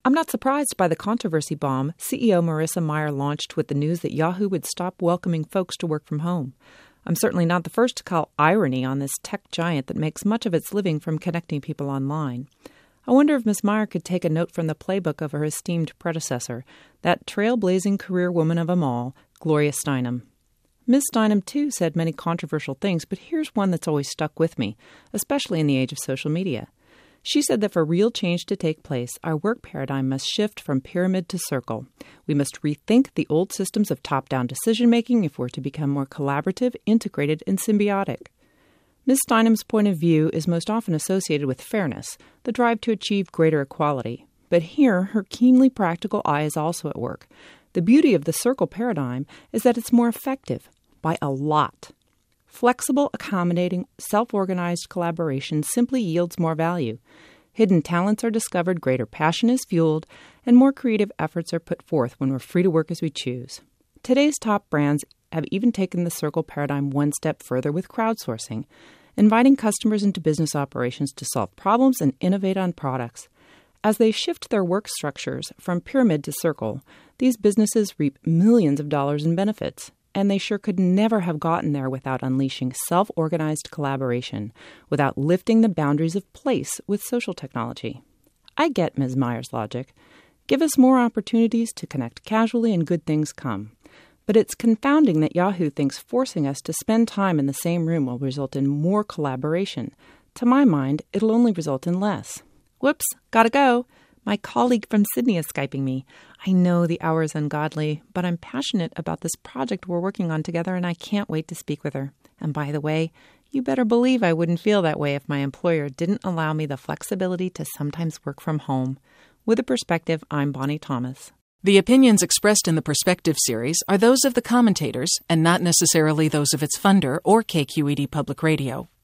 I'm not surprised by the controversy bomb CEO Marissa Mayer launched with the news that Yahoo would stop welcoming folks to work from home. I'm certainly not the first to call irony on this tech giant that makes much of its living from connecting people online. I wonder if Ms. Mayer could take a note from the playbook of her esteemed predecessor, that trailblazing career woman of them all, Gloria Steinem. Ms. Steinem, too, said many controversial things, but here's one that's always stuck with me, especially in the age of social media. She said that for real change to take place, our work paradigm must shift from pyramid to circle. We must rethink the old systems of top-down decision-making if we're to become more collaborative, integrated, and symbiotic. Ms. Steinem's point of view is most often associated with fairness, the drive to achieve greater equality. But here, her keenly practical eye is also at work. The beauty of the circle paradigm is that it's more effective, by a lot. Flexible, accommodating, self-organized collaboration simply yields more value. Hidden talents are discovered, greater passion is fueled, and more creative efforts are put forth when we're free to work as we choose. Today's top brands have even taken the circle paradigm one step further with crowdsourcing, inviting customers into business operations to solve problems and innovate on products. As they shift their work structures from pyramid to circle, these businesses reap millions of dollars in benefits. And they sure could never have gotten there without unleashing self-organized collaboration, without lifting the boundaries of place with social technology. I get Ms. Mayer's logic. Give us more opportunities to connect casually and good things come. But it's confounding that Yahoo thinks forcing us to spend time in the same room will result in more collaboration. To my mind, it'll only result in less. Whoops, gotta go. My colleague from Sydney is Skyping me. I know the hour is ungodly, but I'm passionate about this project we're working on together, and I can't wait to speak with her. And by the way, you better believe I wouldn't feel that way if my employer didn't allow me the flexibility to sometimes work from home. With a Perspective, I'm Bonnie Thomas. The opinions expressed in the Perspective series are those of the commentators and not necessarily those of its funder or KQED Public Radio.